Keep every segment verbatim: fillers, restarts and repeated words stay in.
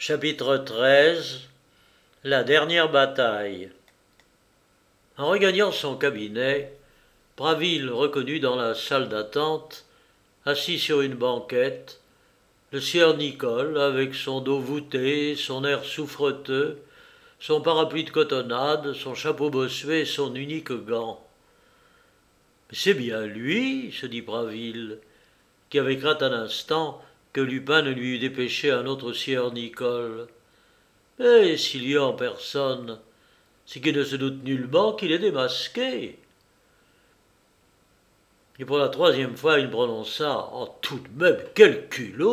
Chapitre treize. La dernière bataille. En regagnant son cabinet, Braville reconnut dans la salle d'attente, assis sur une banquette, le sieur Nicole avec son dos voûté, son air souffreteux, son parapluie de cotonnade, son chapeau bossué et son unique gant. « Mais c'est bien lui, se dit Braville, qui avait craint un instant que Lupin ne lui eût dépêché un autre sieur Nicole. Mais s'il y a en personne, c'est qu'il ne se doute nullement qu'il est démasqué. » Et pour la troisième fois, il prononça « Oh, tout de même, quel culot !»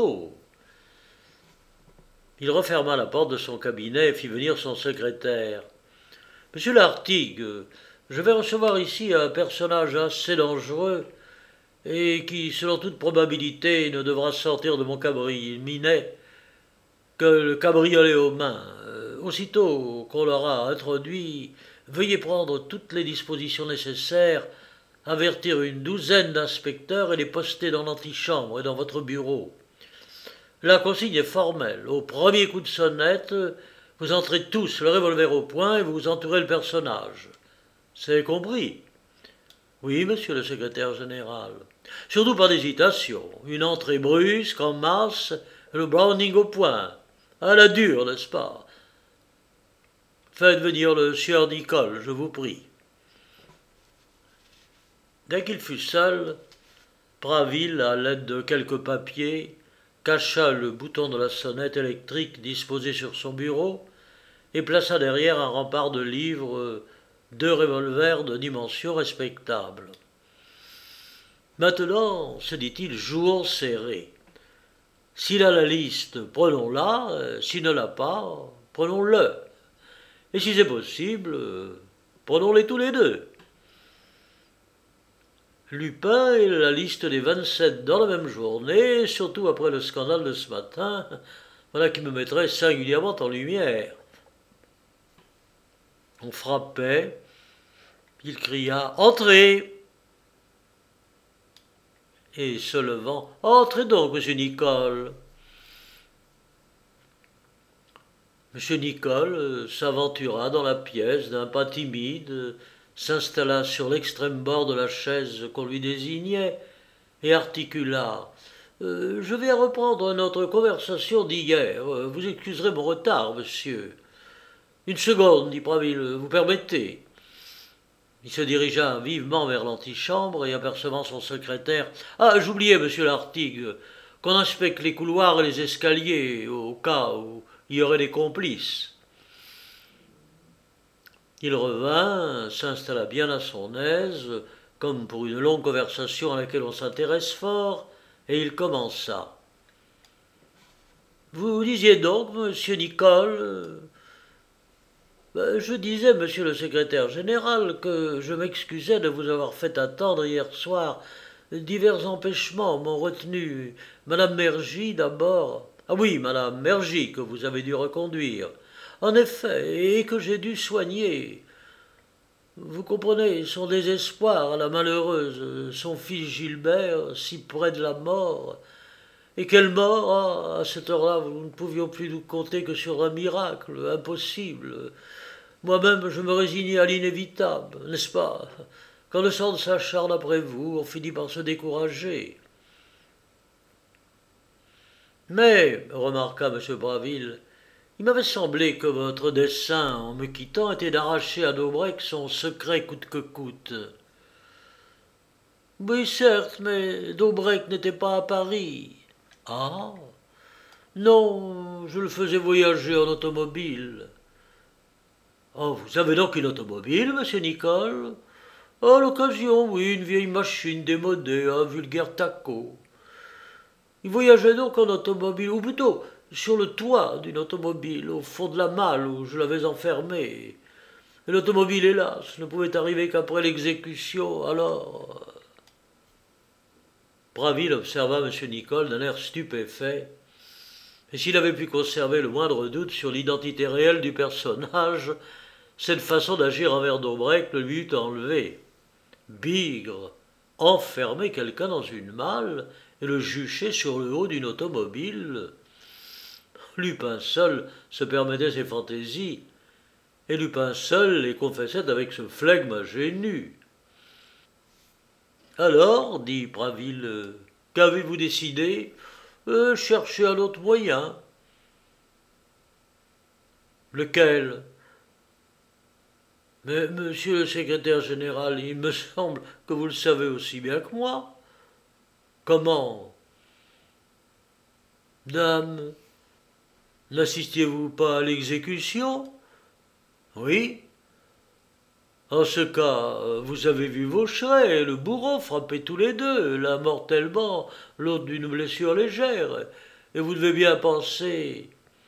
Il referma la porte de son cabinet et fit venir son secrétaire. « Monsieur Lartigue, je vais recevoir ici un personnage assez dangereux et qui, selon toute probabilité, ne devra sortir de mon cabinet que le cabriolet aux mains. Euh, aussitôt qu'on l'aura introduit, veuillez prendre toutes les dispositions nécessaires, avertir une douzaine d'inspecteurs et les poster dans l'antichambre et dans votre bureau. La consigne est formelle. Au premier coup de sonnette, vous entrez tous le revolver au poing et vous entourez le personnage. C'est compris ? Oui, monsieur le secrétaire général. Surtout pas d'hésitation. Une entrée brusque, en masse, le Browning au poing. À la dure, n'est-ce pas ? Faites venir le sieur Nicole, je vous prie. Dès qu'il fut seul, Braville, à l'aide de quelques papiers, cacha le bouton de la sonnette électrique disposé sur son bureau et plaça derrière un rempart de livres deux revolvers de dimensions respectables. Maintenant, se dit-il, jouons serré. S'il a la liste, prenons-la, s'il ne l'a pas, prenons-le. Et si c'est possible, prenons-les tous les deux. Lupin et la liste des vingt-sept dans la même journée, surtout après le scandale de ce matin, voilà qui me mettrait singulièrement en lumière. On frappait, il cria « Entrez !» Et se levant « Entrez donc, monsieur Nicole !» Monsieur Nicole s'aventura dans la pièce d'un pas timide, s'installa sur l'extrême bord de la chaise qu'on lui désignait et articula euh, « Je vais reprendre notre conversation d'hier. Vous excuserez mon retard, monsieur. » « Une seconde, dit Braville, vous permettez ?» Il se dirigea vivement vers l'antichambre et apercevant son secrétaire « Ah, j'oubliais, monsieur Lartigue, qu'on inspecte les couloirs et les escaliers au cas où il y aurait des complices. » Il revint, s'installa bien à son aise, comme pour une longue conversation à laquelle on s'intéresse fort, et il commença. « Vous disiez donc, monsieur Nicole… » Ben, je disais, monsieur le secrétaire général, que je m'excusais de vous avoir fait attendre hier soir. Divers empêchements m'ont retenu. Madame Mergy, d'abord. Ah oui, madame Mergy, que vous avez dû reconduire. En effet, et que j'ai dû soigner. Vous comprenez, son désespoir à la malheureuse, son fils Gilbert, si près de la mort. Et quelle mort, ah, à cette heure-là, nous ne pouvions plus nous compter que sur un miracle, impossible. Moi-même, je me résignais à l'inévitable, n'est-ce pas ? Quand le sang s'acharne après vous, on finit par se décourager. Mais, remarqua M. Braville, il m'avait semblé que votre dessein, en me quittant, était d'arracher à Daubrec son secret coûte que coûte. Oui, certes, mais Daubrec n'était pas à Paris. Ah ? Non, je le faisais voyager en automobile. Oh, vous avez donc une automobile, monsieur Nicole ? À l'occasion, oui, une vieille machine démodée, un vulgaire taco. Il voyageait donc en automobile, ou plutôt sur le toit d'une automobile, au fond de la malle où je l'avais enfermé. Et l'automobile, hélas, ne pouvait arriver qu'après l'exécution, alors… Braville observa M. Nicole d'un air stupéfait, et s'il avait pu conserver le moindre doute sur l'identité réelle du personnage, cette façon d'agir envers Daubrec le lui eût enlevé. Bigre, enfermer quelqu'un dans une malle et le jucher sur le haut d'une automobile. Lupin seul se permettait ces fantaisies, et Lupin seul les confessait avec ce flegme ingénu. Alors, dit Braville, euh, qu'avez-vous décidé? euh, Cherchez un autre moyen. Lequel? Mais, monsieur le secrétaire général, il me semble que vous le savez aussi bien que moi. Comment? Dame, n'assistiez-vous pas à l'exécution? Oui. En ce cas, vous avez vu Vaucheray et le bourreau frapper tous les deux, l'un mortellement, l'autre d'une blessure légère, et vous devez bien penser.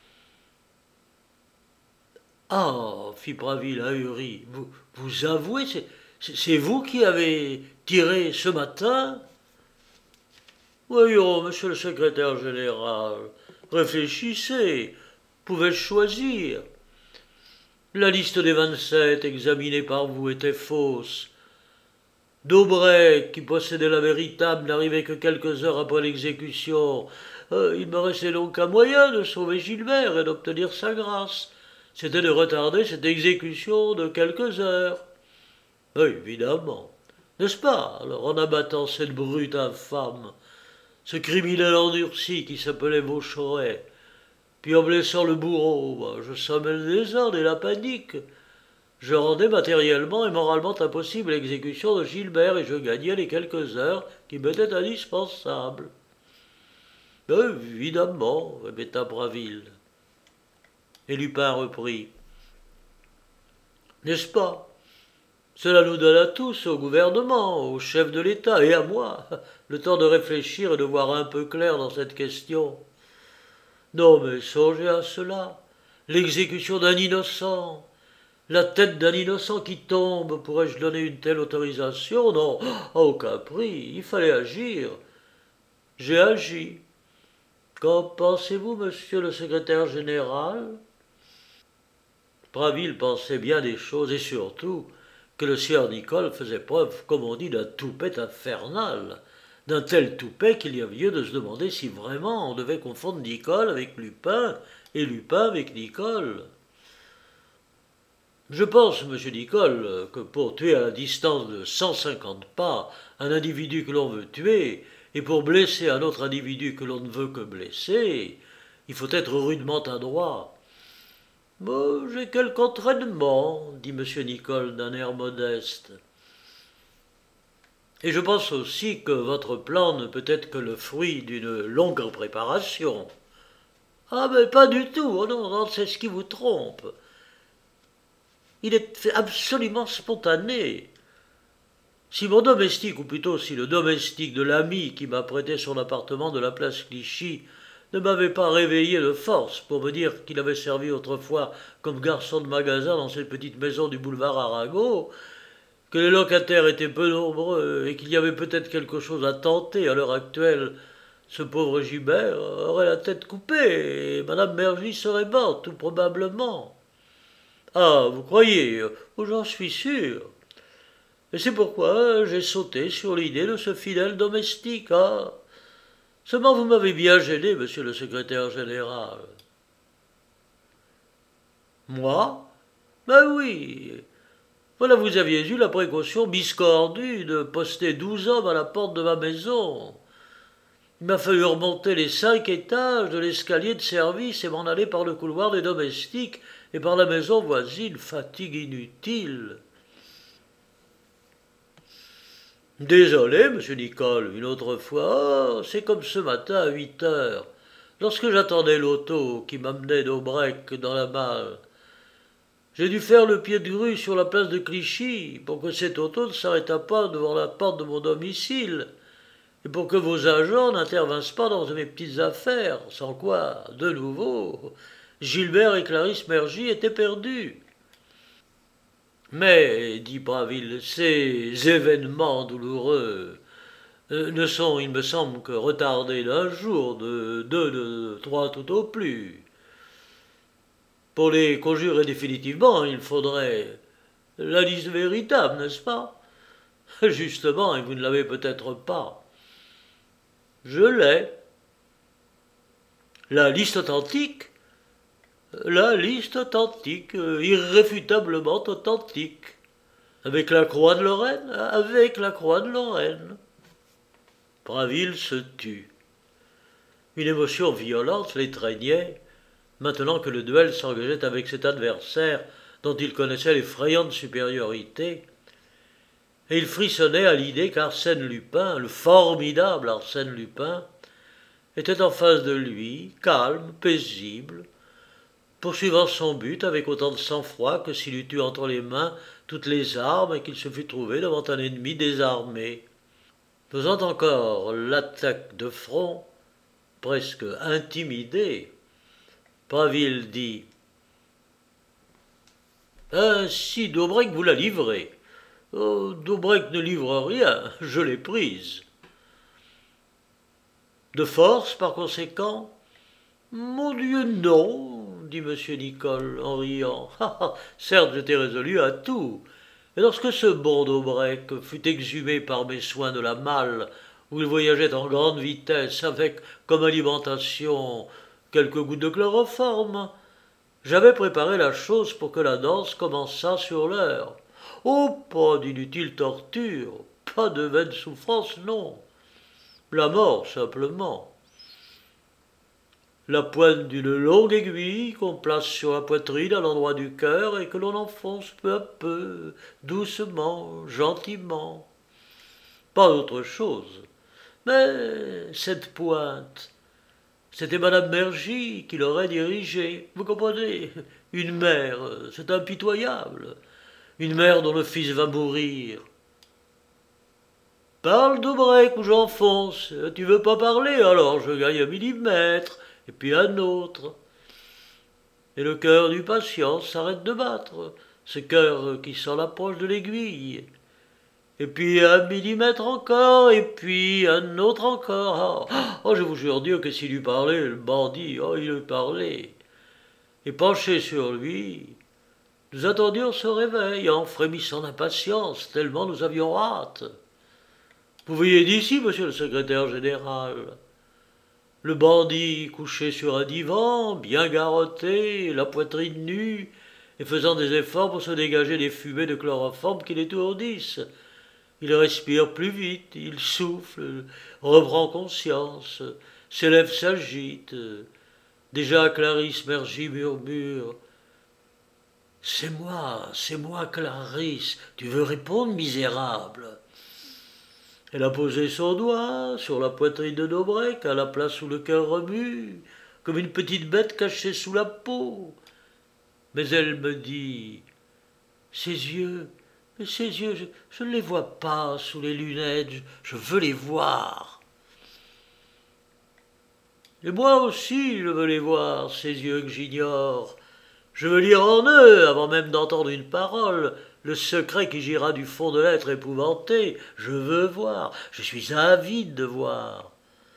Ah, fit Braville ahuri, vous, vous avouez, c'est, c'est vous qui avez tiré ce matin? Voyons, monsieur le secrétaire général, réfléchissez, pouvais-je choisir? La liste des vingt-sept examinée par vous était fausse. Daubray, qui possédait la véritable, n'arrivait que quelques heures après l'exécution. Euh, il me restait donc un moyen de sauver Gilbert et d'obtenir sa grâce. C'était de retarder cette exécution de quelques heures. Euh, évidemment. N'est-ce pas, alors, en abattant cette brute infâme, ce criminel endurci qui s'appelait Vaucheray, puis en blessant le bourreau, je sommais le désordre et la panique. Je rendais matériellement et moralement impossible l'exécution de Gilbert et je gagnais les quelques heures qui m'étaient indispensables. Euh, évidemment, répéta Braville. Et Lupin reprit. N'est-ce pas? Cela nous donne à tous, au gouvernement, au chef de l'État et à moi, le temps de réfléchir et de voir un peu clair dans cette question. Non, mais songez à cela. L'exécution d'un innocent. La tête d'un innocent qui tombe, pourrais-je donner une telle autorisation? Non, à aucun prix, il fallait agir. J'ai agi. Qu'en pensez-vous, monsieur le secrétaire général? Braville pensait bien des choses, et surtout que le sieur Nicole faisait preuve, comme on dit, d'un toupet infernal, d'un tel toupet qu'il y avait lieu de se demander si vraiment on devait confondre Nicole avec Lupin, et Lupin avec Nicole. Je pense, monsieur Nicole, que pour tuer à la distance de cent cinquante pas un individu que l'on veut tuer, et pour blesser un autre individu que l'on ne veut que blesser, il faut être rudement adroit. Bon, j'ai quelque entraînement, dit monsieur Nicole d'un air modeste. Et je pense aussi que votre plan ne peut être que le fruit d'une longue préparation. Ah, mais pas du tout, oh non, non, c'est ce qui vous trompe. Il est absolument spontané. Si mon domestique, ou plutôt si le domestique de l'ami qui m'a prêté son appartement de la place Clichy, ne m'avait pas réveillé de force pour me dire qu'il avait servi autrefois comme garçon de magasin dans cette petite maison du boulevard Arago, que les locataires étaient peu nombreux et qu'il y avait peut-être quelque chose à tenter à l'heure actuelle, ce pauvre Gilbert aurait la tête coupée et madame Mergy serait morte, tout probablement. Ah, vous croyez? Oh, j'en suis sûr. Et c'est pourquoi j'ai sauté sur l'idée de ce fidèle domestique. Ah, seulement vous m'avez bien gêné, monsieur le secrétaire général. Moi? Ben oui. Voilà, vous aviez eu la précaution biscordue de poster douze hommes à la porte de ma maison. Il m'a fallu remonter les cinq étages de l'escalier de service et m'en aller par le couloir des domestiques et par la maison voisine, fatigue inutile. Désolé, monsieur Nicole, une autre fois, oh, c'est comme ce matin à huit heures, lorsque j'attendais l'auto qui m'amenait d'Aubrec dans la malle. J'ai dû faire le pied de grue sur la place de Clichy pour que cette auto ne s'arrêtât pas devant la porte de mon domicile et pour que vos agents n'intervinssent pas dans mes petites affaires, sans quoi, de nouveau, Gilbert et Clarisse Mergy étaient perdus. Mais, dit Braville, ces événements douloureux euh, ne sont, il me semble, que retardés d'un jour, de deux, de trois tout au plus. Pour les conjurer définitivement, il faudrait la liste véritable, n'est-ce pas? Justement, et vous ne l'avez peut-être pas. Je l'ai. La liste authentique? La liste authentique, irréfutablement authentique. Avec la croix de Lorraine, avec la croix de Lorraine. Braville se tut. Une émotion violente l'étreignait, maintenant que le duel s'engageait avec cet adversaire dont il connaissait l'effrayante supériorité, et il frissonnait à l'idée qu'Arsène Lupin, le formidable Arsène Lupin, était en face de lui, calme, paisible, poursuivant son but avec autant de sang-froid que s'il eût eu entre les mains toutes les armes et qu'il se fût trouvé devant un ennemi désarmé. Faisant encore l'attaque de front, presque intimidé, Braville dit « Ainsi Daubrec vous l'a livré. Oh, Daubrec ne livre rien, je l'ai prise. » De force, par conséquent ? Mon Dieu, non, dit M. Nicole en riant. Ah, ah, certes, j'étais résolu à tout. Et lorsque ce bon Daubrec fut exhumé par mes soins de la malle, où il voyageait en grande vitesse, avec comme alimentation quelques gouttes de chloroforme, j'avais préparé la chose pour que la danse commençât sur l'heure. Oh, pas d'inutile torture, pas de vaine souffrance, non. La mort, simplement. La pointe d'une longue aiguille qu'on place sur la poitrine à l'endroit du cœur et que l'on enfonce peu à peu, doucement, gentiment. Pas autre chose. Mais cette pointe, c'était Madame Mergy qui l'aurait dirigée. Vous comprenez? Une mère, c'est impitoyable. Une mère dont le fils va mourir. Parle Daubrec ou j'enfonce. Tu veux pas parler, alors je gagne un millimètre, et puis un autre. Et le cœur du patient s'arrête de battre, ce cœur qui sent l'approche de l'aiguille. Et puis un millimètre encore, et puis un autre encore. Oh, je vous jure Dieu que s'il lui parlait, le bandit, oh, il lui parlait. Et penché sur lui, nous attendions ce réveil en frémissant d'impatience, tellement nous avions hâte. Vous voyez d'ici, monsieur le secrétaire général, le bandit couché sur un divan, bien garrotté, la poitrine nue, et faisant des efforts pour se dégager des fumées de chloroforme qui l'étourdissent. Il respire plus vite, il souffle, reprend conscience, ses lèvres s'agitent. Déjà Clarisse Mergy murmure « C'est moi, c'est moi, Clarisse, tu veux répondre, misérable ?» Elle a posé son doigt sur la poitrine de Daubrec, à la place où le cœur remue, comme une petite bête cachée sous la peau. Mais elle me dit « Ses yeux, mais ses yeux, je, je ne les vois pas sous les lunettes, je, je veux les voir. » Et moi aussi, je veux les voir, ces yeux que j'ignore. Je veux lire en eux, avant même d'entendre une parole, le secret qui gira du fond de l'être épouvanté. Je veux voir, je suis avide de voir.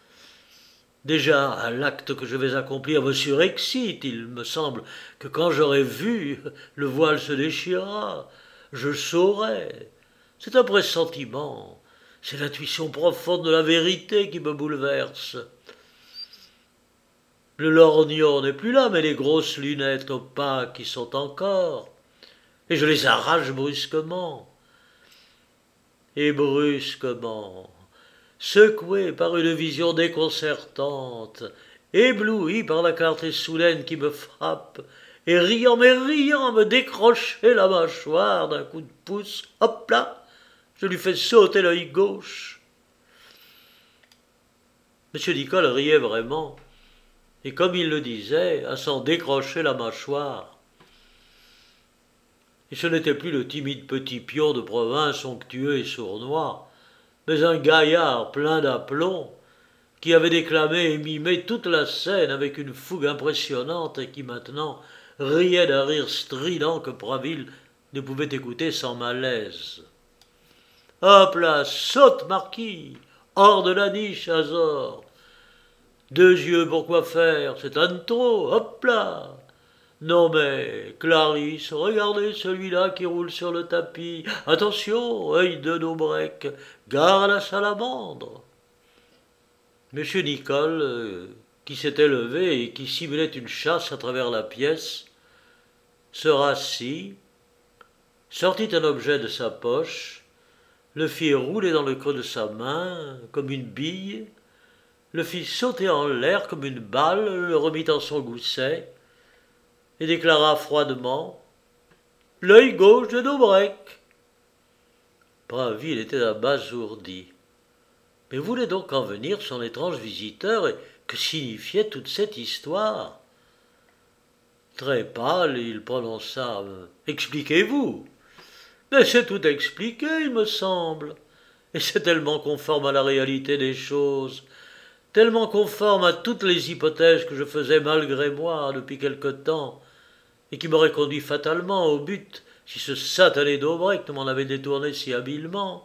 Déjà, l'acte que je vais accomplir me surexcite. Il me semble que quand j'aurai vu, le voile se déchirera. Je saurai. C'est un pressentiment. C'est l'intuition profonde de la vérité qui me bouleverse. Le lorgnon n'est plus là, mais les grosses lunettes opaques y sont encore. Et je les arrache brusquement. Et brusquement, secoué par une vision déconcertante, ébloui par la clarté soudaine qui me frappe, et riant, mais riant, me décrocher la mâchoire d'un coup de pouce, hop là, je lui fais sauter l'œil gauche. Monsieur Nicole riait vraiment, et comme il le disait, à s'en décrocher la mâchoire. Et ce n'était plus le timide petit pion de province onctueux et sournois, mais un gaillard plein d'aplomb, qui avait déclamé et mimé toute la scène avec une fougue impressionnante et qui maintenant riait d'un rire strident que Braville ne pouvait écouter sans malaise. « Hop là, saute, marquis, hors de la niche, Azor. Deux yeux pour quoi faire, c'est un de trop, hop là. Non mais, Clarisse, regardez celui-là qui roule sur le tapis. Attention, œil de Daubrec, gare à la salamandre. » Monsieur Nicole, euh, qui s'était levé et qui simulait une chasse à travers la pièce, se rassit, sortit un objet de sa poche, le fit rouler dans le creux de sa main comme une bille, le fit sauter en l'air comme une balle, le remit dans son gousset et déclara froidement « L'œil gauche de Daubrec !» Braville était abasourdi. Mais où voulait donc en venir son étrange visiteur et que signifiait toute cette histoire? Très pâle, il prononça « Expliquez-vous !» Mais c'est tout expliqué, il me semble. Et c'est tellement conforme à la réalité des choses, tellement conforme à toutes les hypothèses que je faisais malgré moi depuis quelque temps, et qui m'auraient conduit fatalement au but si ce satané d'Aubrec ne m'en avait détourné si habilement.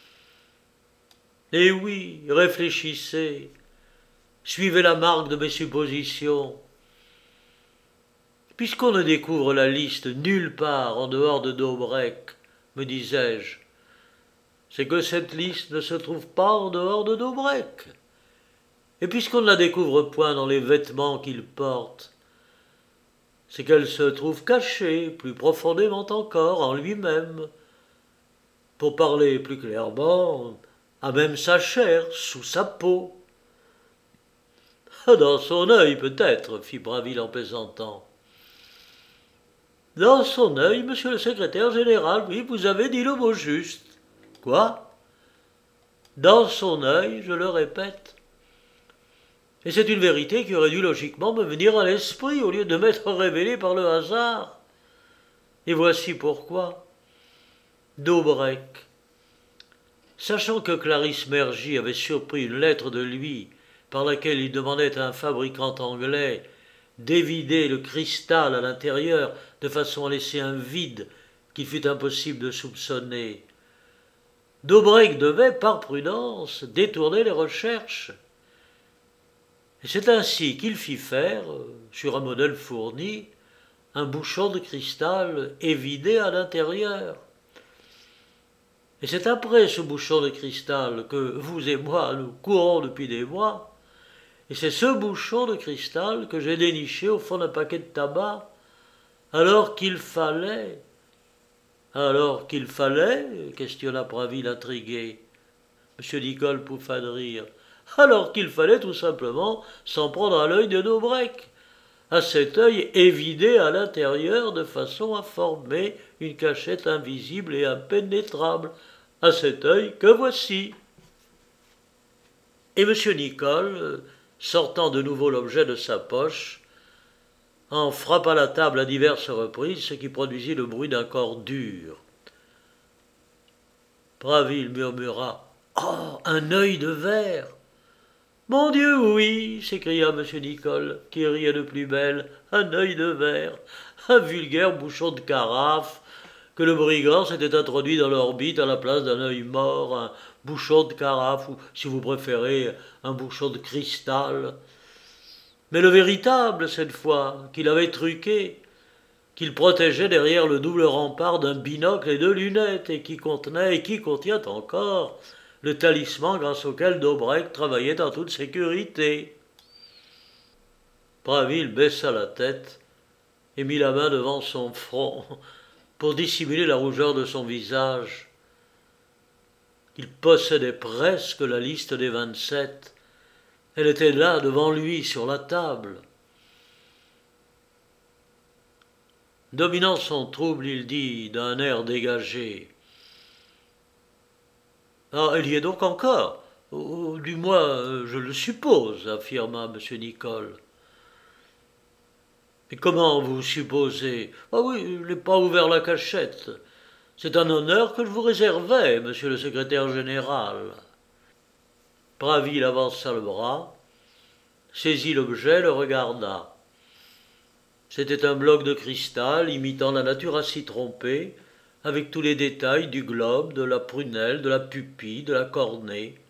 Eh oui, réfléchissez, suivez la marque de mes suppositions. Puisqu'on ne découvre la liste nulle part en dehors de Daubrec, me disais-je, c'est que cette liste ne se trouve pas en dehors de Daubrec. Et puisqu'on ne la découvre point dans les vêtements qu'il porte, c'est qu'elle se trouve cachée, plus profondément encore, en lui-même. Pour parler plus clairement, à même sa chair, sous sa peau. Dans son œil, peut-être, fit Braville en plaisantant. Dans son œil, monsieur le secrétaire général, oui, vous avez dit le mot juste. Quoi? Dans son œil, je le répète. Et c'est une vérité qui aurait dû logiquement me venir à l'esprit au lieu de m'être révélée par le hasard. Et voici pourquoi. Daubrec, sachant que Clarisse Mergy avait surpris une lettre de lui par laquelle il demandait à un fabricant anglais d'évider le cristal à l'intérieur de façon à laisser un vide qu'il fût impossible de soupçonner, Daubrec devait, par prudence, détourner les recherches. Et c'est ainsi qu'il fit faire, sur un modèle fourni, un bouchon de cristal évidé à l'intérieur. Et c'est après ce bouchon de cristal que vous et moi nous courons depuis des mois, et c'est ce bouchon de cristal que j'ai déniché au fond d'un paquet de tabac, alors qu'il fallait... Alors qu'il fallait, questionna Braville intrigué. Monsieur Nicole pouffa de rire. Alors qu'il fallait tout simplement s'en prendre à l'œil de Daubrec, à cet œil évidé à l'intérieur de façon à former une cachette invisible et impénétrable, à cet œil que voici. Et monsieur Nicole, sortant de nouveau l'objet de sa poche, en frappa la table à diverses reprises, ce qui produisit le bruit d'un corps dur. Braville murmura « Oh, un œil de verre !»« Mon Dieu, oui !» s'écria M. Nicole, qui riait de plus belle. « Un œil de verre, un vulgaire bouchon de carafe que le brigand s'était introduit dans l'orbite à la place d'un œil mort, un bouchon de carafe, ou, si vous préférez, un bouchon de cristal. Mais le véritable, cette fois, qu'il avait truqué, qu'il protégeait derrière le double rempart d'un binocle et de lunettes, et qui contenait, et qui contient encore, le talisman grâce auquel Daubrec travaillait en toute sécurité. » Braville baissa la tête et mit la main devant son front pour dissimuler la rougeur de son visage. Il possédait presque la liste des vingt-sept. Elle était là, devant lui, sur la table. Dominant son trouble, il dit d'un air dégagé. « Ah, elle y est donc encore, ou du moins, je le suppose, affirma M. Nicole. « Et comment vous supposez? Ah oui, je n'ai pas ouvert la cachette. C'est un honneur que je vous réservais, monsieur le secrétaire général. » Braville avança le bras, saisit l'objet, le regarda. C'était un bloc de cristal imitant la nature à s'y tromper, avec tous les détails du globe, de la prunelle, de la pupille, de la cornée.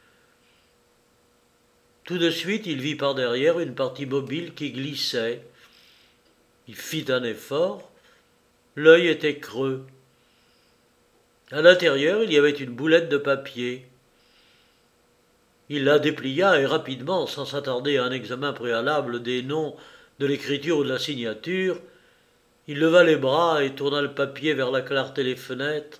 Tout de suite, il vit par derrière une partie mobile qui glissait. Il fit un effort. L'œil était creux. À l'intérieur, il y avait une boulette de papier. Il la déplia et rapidement, sans s'attarder à un examen préalable des noms, de l'écriture ou de la signature, il leva les bras et tourna le papier vers la clarté des fenêtres.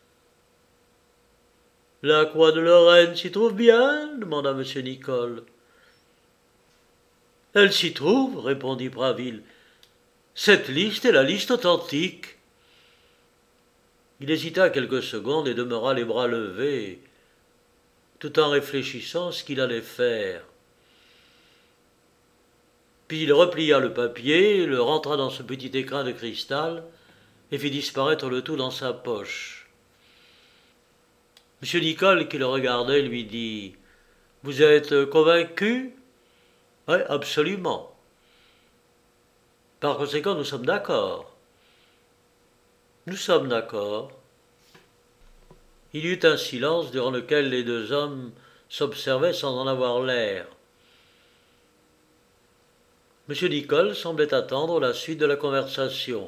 « La croix de Lorraine s'y trouve bien ?» demanda M. Nicole. « Elle s'y trouve, » répondit Braville. « Cette liste est la liste authentique. » Il hésita quelques secondes et demeura les bras levés, tout en réfléchissant ce qu'il allait faire. Puis il replia le papier, le rentra dans ce petit écrin de cristal et fit disparaître le tout dans sa poche. M. Nicole, qui le regardait, lui dit « Vous êtes convaincu ?»« Oui, absolument. »« Par conséquent, nous sommes d'accord. »« Nous sommes d'accord. » Il y eut un silence durant lequel les deux hommes s'observaient sans en avoir l'air. M. Nicole semblait attendre la suite de la conversation.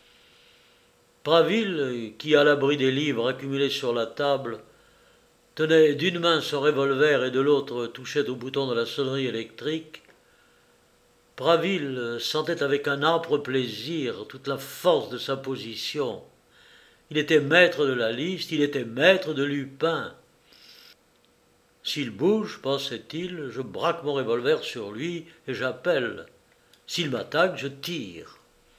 Braville, qui, à l'abri des livres accumulés sur la table, tenait d'une main son revolver et de l'autre touchait au bouton de la sonnerie électrique, Braville sentait avec un âpre plaisir toute la force de sa position. Il était maître de la liste, il était maître de Lupin. S'il bouge, pensait-il, je braque mon revolver sur lui et j'appelle. S'il m'attaque, je tire.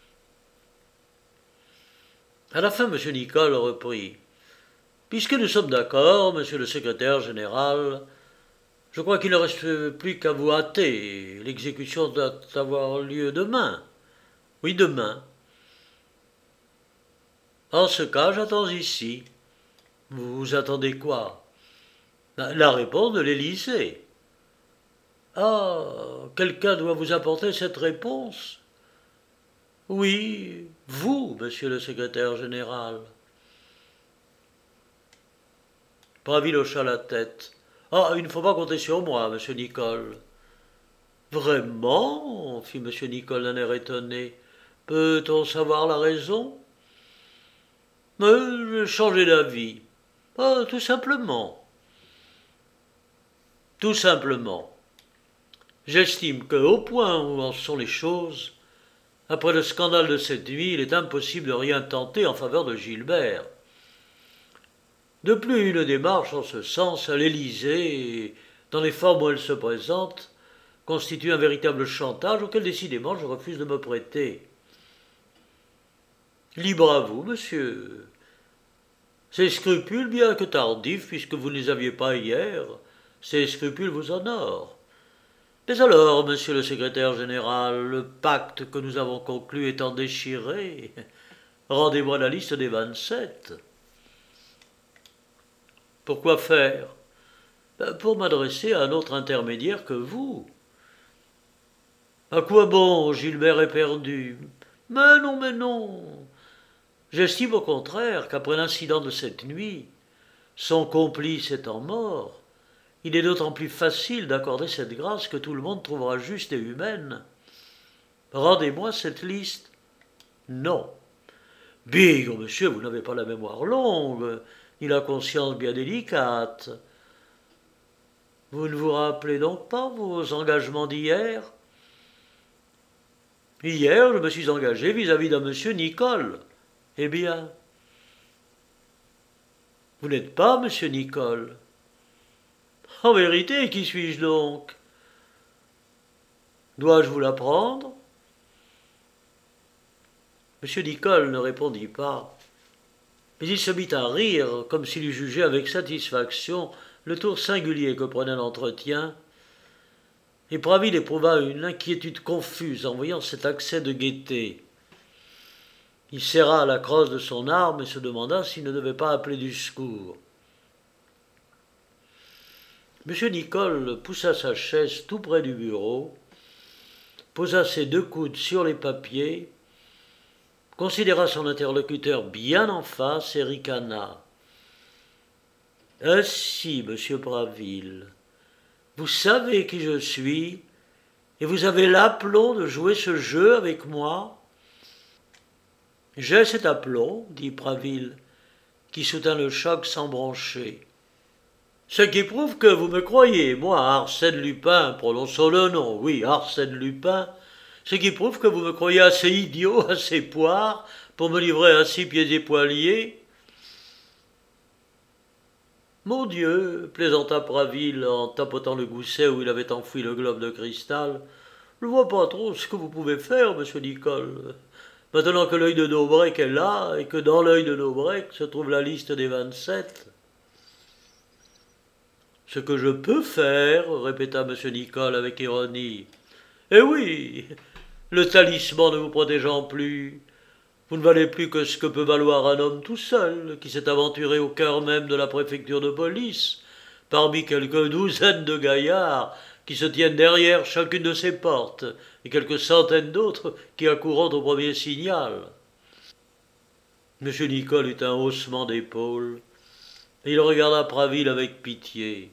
À la fin, M. Nicole reprit. Puisque nous sommes d'accord, monsieur le secrétaire général, je crois qu'il ne reste plus qu'à vous hâter. L'exécution doit avoir lieu demain. Oui, demain. En ce cas, j'attends ici. Vous attendez quoi? La réponse de l'Élysée. Ah, quelqu'un doit vous apporter cette réponse? Oui, vous, monsieur le secrétaire général. Braville hocha la tête. Ah, il ne faut pas compter sur moi, monsieur Nicole. Vraiment? Fit monsieur Nicole d'un air étonné. Peut-on savoir la raison? Mais j'ai changé d'avis. Ah, tout simplement. Tout simplement. J'estime qu'au point où en sont les choses, après le scandale de cette nuit, il est impossible de rien tenter en faveur de Gilbert. De plus, une démarche en ce sens à l'Élysée, dans les formes où elle se présente, constitue un véritable chantage auquel décidément je refuse de me prêter. Libre à vous, monsieur. Ces scrupules, bien que tardifs, puisque vous ne les aviez pas hier, ces scrupules vous honorent. Mais alors, monsieur le secrétaire général, le pacte que nous avons conclu étant déchiré, rendez-moi la liste des vingt-sept. Pourquoi faire? Pour m'adresser à un autre intermédiaire que vous. À quoi bon? Gilbert est perdu. Mais non, mais non. J'estime au contraire qu'après l'incident de cette nuit, son complice étant mort, il est d'autant plus facile d'accorder cette grâce que tout le monde trouvera juste et humaine. Rendez-moi cette liste. Non. Bigre, monsieur, vous n'avez pas la mémoire longue, ni la conscience bien délicate. Vous ne vous rappelez donc pas vos engagements d'hier? Hier, je me suis engagé vis-à-vis d'un monsieur Nicole. Eh bien, vous n'êtes pas monsieur Nicole. En vérité, qui suis-je donc? Dois-je vous l'apprendre? Monsieur Nicole ne répondit pas, mais il se mit à rire, comme s'il eût jugé avec satisfaction le tour singulier que prenait l'entretien, et Braville éprouva une inquiétude confuse en voyant cet accès de gaieté. Il serra la crosse de son arme et se demanda s'il ne devait pas appeler du secours. M. Nicole poussa sa chaise tout près du bureau, posa ses deux coudes sur les papiers, considéra son interlocuteur bien en face et ricana. « Ainsi, monsieur Braville, vous savez qui je suis et vous avez l'aplomb de jouer ce jeu avec moi ?» « J'ai cet aplomb, dit Braville, qui soutint le choc sans broncher. Ce qui prouve que vous me croyez, moi, Arsène Lupin, prononçons le nom, oui, Arsène Lupin, ce qui prouve que vous me croyez assez idiot, assez poire, pour me livrer ainsi pieds et poings liés. Mon Dieu, plaisanta Praville en tapotant le gousset où il avait enfoui le globe de cristal, je ne vois pas trop ce que vous pouvez faire, monsieur Nicole. Maintenant que l'œil de Daubrec est là, et que dans l'œil de Daubrec se trouve la liste des vingt-sept. Ce que je peux faire, répéta M. Nicole avec ironie. Eh oui, le talisman ne vous protégeant plus, vous ne valez plus que ce que peut valoir un homme tout seul, qui s'est aventuré au cœur même de la préfecture de police, parmi quelques douzaines de gaillards qui se tiennent derrière chacune de ces portes, et quelques centaines d'autres qui accourront au premier signal. M. Nicole eut un haussement d'épaules, et il regarda Praville avec pitié.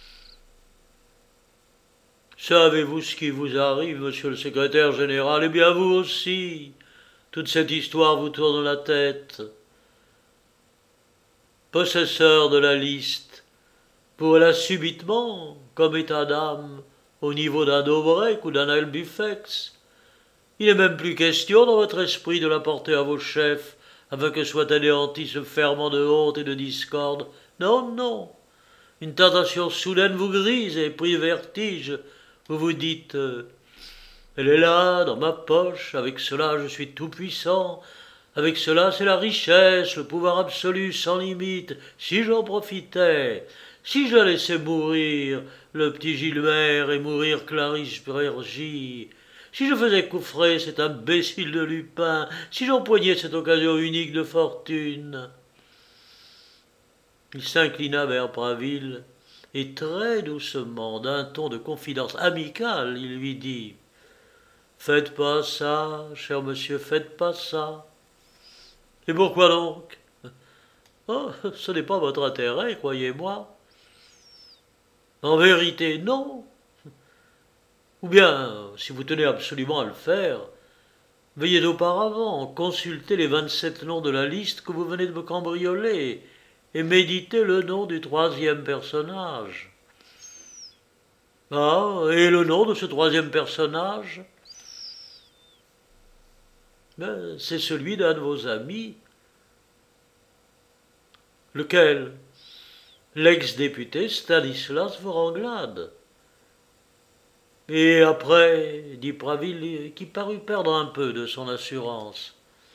Savez-vous ce qui vous arrive, monsieur le secrétaire général? Eh bien, vous aussi. Toute cette histoire vous tourne la tête. Possesseur de la liste, pour là subitement, comme état d'âme, au niveau d'un Daubrec ou d'un Albufex. Il n'est même plus question dans votre esprit de la porter à vos chefs, afin que soit anéanti ce ferment de honte et de discorde. Non, non. Une tentation soudaine vous grise et pris vertige. Vous vous dites euh, elle est là, dans ma poche, avec cela je suis tout-puissant, avec cela c'est la richesse, le pouvoir absolu sans limite, si j'en profitais, si je la laissais mourir, le petit Gilbert et mourir Clarisse Bergy, si je faisais couffrer cet imbécile de Lupin, si j'empoignais cette occasion unique de fortune. Il s'inclina vers Praville, et très doucement, d'un ton de confidence amicale, il lui dit « Faites pas ça, cher monsieur, faites pas ça. »« Et pourquoi donc ? » ?»« Oh, ce n'est pas votre intérêt, croyez-moi. »« En vérité, non. Ou bien, si vous tenez absolument à le faire, veuillez auparavant consulter les vingt-sept noms de la liste que vous venez de me cambrioler, et méditez le nom du troisième personnage. » »« Ah, et le nom de ce troisième personnage ? » ?»« Ben, c'est celui d'un de vos amis. » »« Lequel ? » ?»« L'ex-député Stanislas Vorenglade. » »« Et après, dit Praville, qui parut perdre un peu de son assurance.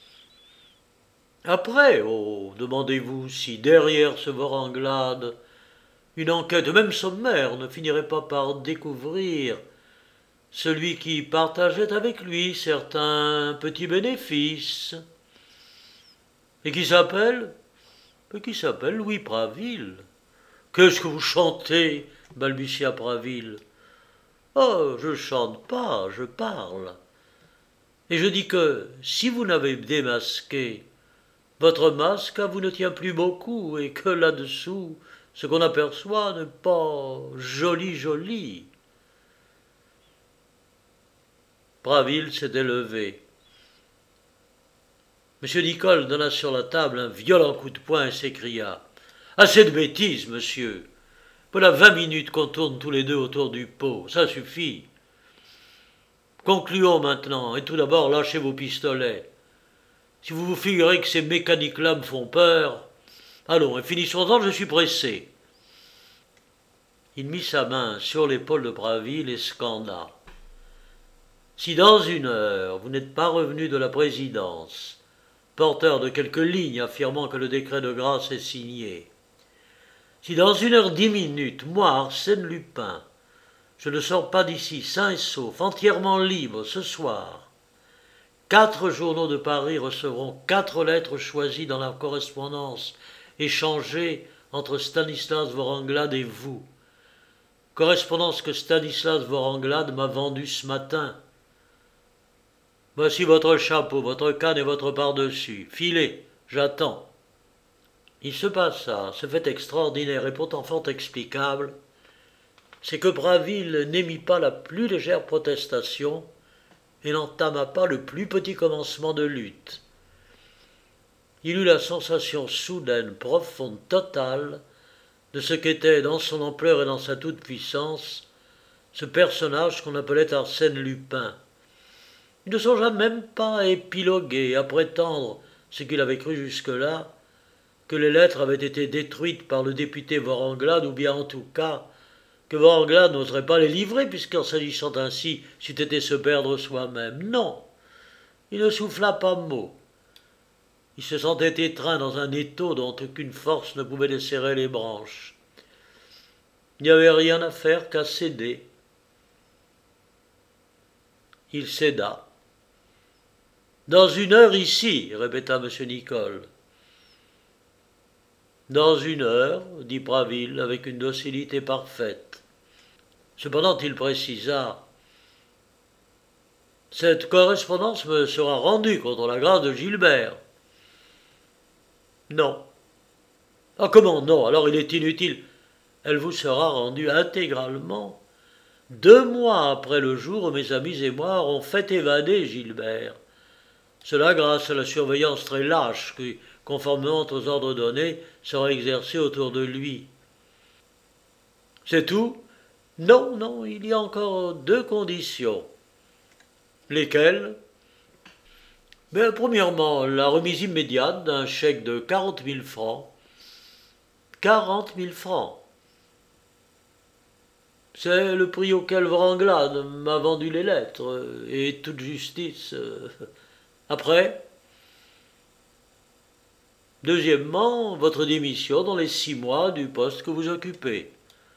Après, oh, demandez-vous si derrière ce Vorenglade, une enquête même sommaire ne finirait pas par découvrir celui qui partageait avec lui certains petits bénéfices, et qui s'appelle, qui s'appelle Louis Praville. Qu'est-ce que vous chantez ? Balbutia Praville. Oh, je chante pas, je parle. Et je dis que, si vous n'avez démasqué, votre masque à vous ne tient plus beaucoup, et que là-dessous, ce qu'on aperçoit n'est pas joli joli. Praville s'était levé. M. Nicole donna sur la table un violent coup de poing et s'écria « Assez de bêtises, monsieur. Voilà vingt minutes qu'on tourne tous les deux autour du pot. Ça suffit. Concluons maintenant, et tout d'abord lâchez vos pistolets. Si vous vous figurez que ces mécaniques-là me font peur, allons, et finissons-en, je suis pressé. » Il mit sa main sur l'épaule de Praville et scanda. « Si dans une heure vous n'êtes pas revenu de la présidence, porteur de quelques lignes affirmant que le décret de grâce est signé, si dans une heure dix minutes, moi, Arsène Lupin, je ne sors pas d'ici sain et sauf, entièrement libre ce soir, quatre journaux de Paris recevront quatre lettres choisies dans la correspondance échangée entre Stanislas Vorenglade et vous. Correspondance que Stanislas Vorenglade m'a vendue ce matin. Voici votre chapeau, votre canne et votre pardessus. Filez, j'attends. » Il se passa ce fait extraordinaire et pourtant fort explicable, c'est que Praville n'émit pas la plus légère protestation et n'entama pas le plus petit commencement de lutte. Il eut la sensation soudaine, profonde, totale, de ce qu'était dans son ampleur et dans sa toute-puissance ce personnage qu'on appelait Arsène Lupin. Il ne songea même pas à épiloguer, à prétendre, ce qu'il avait cru jusque-là, que les lettres avaient été détruites par le député Vorenglade, ou bien en tout cas que Vorenglade n'oserait pas les livrer, puisqu'en s'agissant ainsi, c'eût été se perdre soi-même. Non, il ne souffla pas mot. Il se sentait étreint dans un étau dont aucune force ne pouvait desserrer les branches. Il n'y avait rien à faire qu'à céder. Il céda. « Dans une heure ici, » répéta M. Nicole. « Dans une heure, » dit Praville avec une docilité parfaite. Cependant, il précisa « Cette correspondance me sera rendue contre la grâce de Gilbert. » « Non. »« Ah, comment non? Alors il est inutile. Elle vous sera rendue intégralement deux mois après le jour où mes amis et moi ont fait évader Gilbert. Cela grâce à la surveillance très lâche qui, conformément aux ordres donnés, sera exercée autour de lui. »« C'est tout? » ?»« Non, non, il y a encore deux conditions. »« Lesquelles ? » Ben, premièrement, la remise immédiate d'un chèque de quarante mille francs. Quarante mille francs. C'est le prix auquel Vorenglade m'a vendu les lettres, et toute justice. Après ? Deuxièmement, votre démission dans les six mois du poste que vous occupez.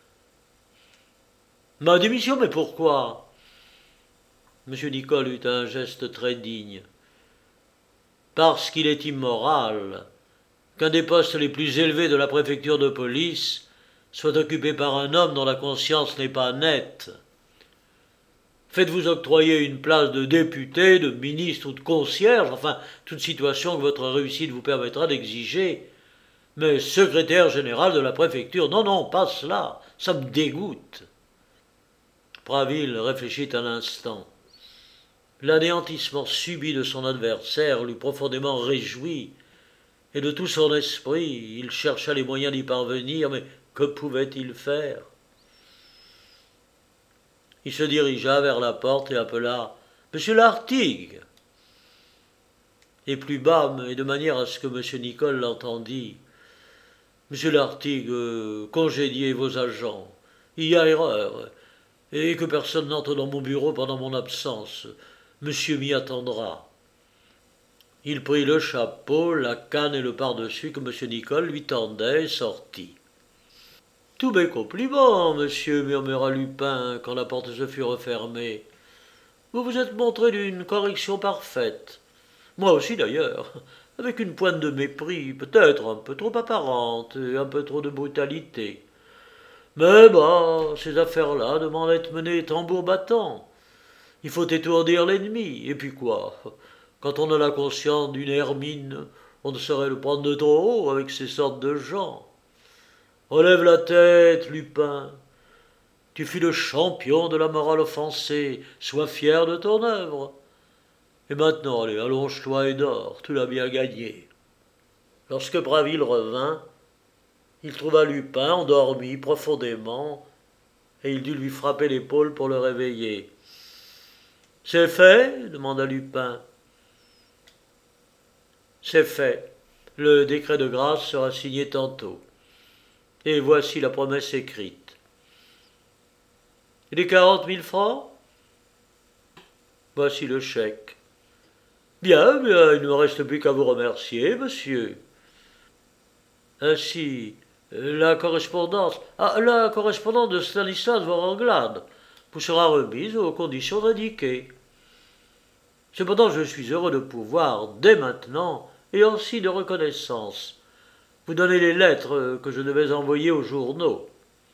Ma démission, mais pourquoi ? M. Nicole eut un geste très digne. Parce qu'il est immoral qu'un des postes les plus élevés de la préfecture de police soit occupé par un homme dont la conscience n'est pas nette. Faites-vous octroyer une place de député, de ministre ou de concierge, enfin, toute situation que votre réussite vous permettra d'exiger. Mais secrétaire général de la préfecture, non, non, pas cela, ça me dégoûte. Praville réfléchit un instant. L'anéantissement subi de son adversaire l'eût profondément réjoui, et de tout son esprit, il chercha les moyens d'y parvenir, mais que pouvait-il faire ? Il se dirigea vers la porte et appela « Monsieur Lartigue !» Et plus bas, et de manière à ce que M. Nicole l'entendît, « Monsieur Lartigue, euh, congédiez vos agents. Il y a erreur, et que personne n'entre dans mon bureau pendant mon absence. Monsieur m'y attendra. » Il prit le chapeau, la canne et le pardessus que M. Nicole lui tendait et sortit. « Tous mes compliments, monsieur, » murmura Lupin quand la porte se fut refermée. « Vous vous êtes montré d'une correction parfaite. Moi aussi, d'ailleurs, avec une pointe de mépris, peut-être un peu trop apparente et un peu trop de brutalité. Mais bah, ces affaires-là demandent à être menées tambour battant. Il faut étourdir l'ennemi, et puis quoi ? Quand on a la conscience d'une hermine, on ne saurait le prendre de trop haut avec ces sortes de gens. Relève la tête, Lupin. Tu fus le champion de la morale offensée, sois fier de ton œuvre. Et maintenant, allez, allonge-toi et dors, tu l'as bien gagné. » Lorsque Praville revint, il trouva Lupin endormi profondément, et il dut lui frapper l'épaule pour le réveiller. « C'est fait ? » demanda Lupin. « C'est fait. Le décret de grâce sera signé tantôt. Et voici la promesse écrite. » « Et les quarante mille francs ? » ?»« Voici le chèque. »« Bien, bien, il ne me reste plus qu'à vous remercier, monsieur. » Ainsi, la correspondance, ah, la correspondance de Stanislas Vorenglade vous sera remise aux conditions indiquées. Cependant, je suis heureux de pouvoir, dès maintenant, et en signe de reconnaissance, vous donner les lettres que je devais envoyer aux journaux. »«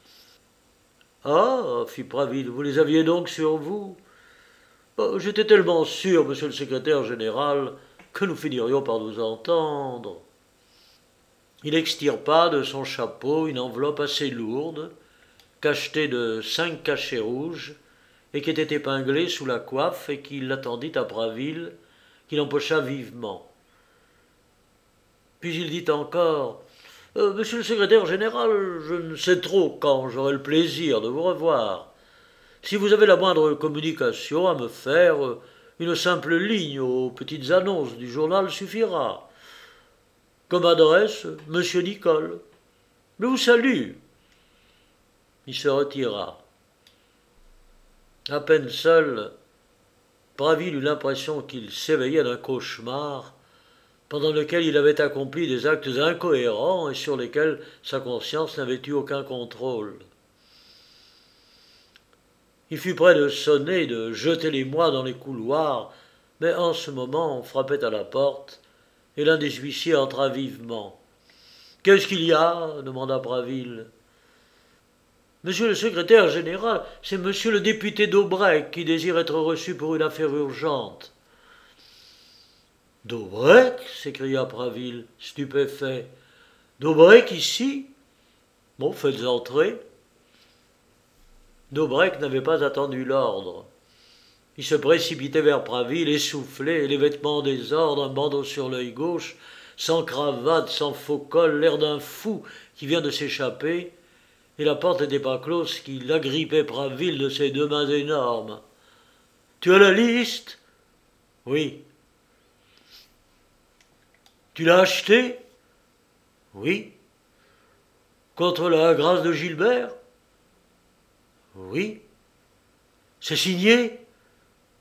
Ah, fit Praville, vous les aviez donc sur vous ? Oh, j'étais tellement sûr, monsieur le secrétaire général, que nous finirions par nous entendre. » Il extirpa de son chapeau une enveloppe assez lourde, cachetée de cinq cachets rouges, et qui était épinglée sous la coiffe, et qui l'attendit à Praville, qui l'empocha vivement. Puis il dit encore Euh, monsieur le secrétaire général, je ne sais trop quand j'aurai le plaisir de vous revoir. Si vous avez la moindre communication à me faire, euh, une simple ligne aux petites annonces du journal suffira. Comme adresse, Monsieur Nicole. Je vous salue. Il se retira. À peine seul, Braville eut l'impression qu'il s'éveillait d'un cauchemar pendant lequel il avait accompli des actes incohérents et sur lesquels sa conscience n'avait eu aucun contrôle. Il fut près de sonner, de jeter les mois dans les couloirs, mais en ce moment on frappait à la porte, et l'un des huissiers entra vivement. « Qu'est-ce qu'il y a » demanda Braville. « Monsieur le secrétaire général, c'est monsieur le député d'Aubrec qui désire être reçu pour une affaire urgente. » « D'Aubrec » s'écria Braville, stupéfait. « D'Aubrec ici ? Bon, faites entrer. » D'Aubrec n'avait pas attendu l'ordre. Il se précipitait vers Braville, essoufflé, les vêtements en désordre, un bandeau sur l'œil gauche, sans cravate, sans faux col, l'air d'un fou qui vient de s'échapper, et la porte n'était pas close qu'il agrippait Braville de ses deux mains énormes. « Tu as la liste ?»« Oui. »« Tu l'as achetée ?»« Oui. »« Contre la grâce de Gilbert ?»« Oui. »« C'est signé ?»« Oui. »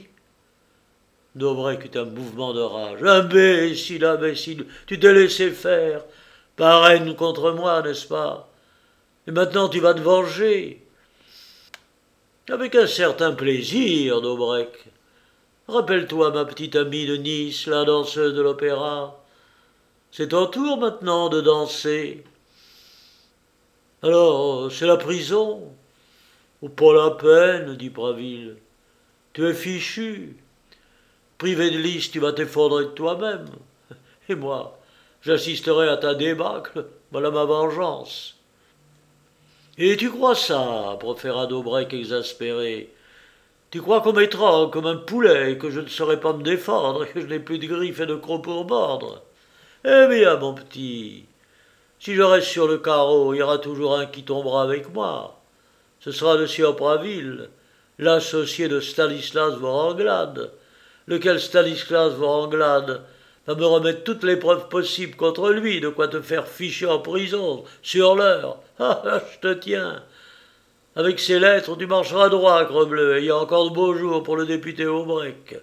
D'Aubrec eut un mouvement de rage. « Imbécile, imbécile, tu t'es laissé faire. Par haine contre moi, n'est-ce pas ? Et maintenant tu vas te venger. » Avec un certain plaisir, D'Aubrec. Rappelle-toi ma petite amie de Nice, la danseuse de l'opéra. C'est ton tour maintenant de danser. Alors, c'est la prison ? Oh, pas la peine, dit Braville. Tu es fichu. Privé de liste, tu vas t'effondrer de toi-même. Et moi, j'assisterai à ta débâcle. Voilà ma vengeance. Et tu crois ça, proféra D'Aubrec exaspéré. Tu crois qu'on m'étrangle comme un poulet et que je ne saurais pas me défendre et que je n'ai plus de griffes et de crocs pour mordre ? Eh bien, mon petit, si je reste sur le carreau, il y aura toujours un qui tombera avec moi. Ce sera le sieur Braville, l'associé de Stanislas Voranglade, lequel Stanislas Voranglade va me remettre toutes les preuves possibles contre lui, de quoi te faire ficher en prison, sur l'heure. Ah, là, je te tiens. Avec ces lettres, tu marcheras droit, crebleu, et il y a encore de beaux jours pour le député Aubrec.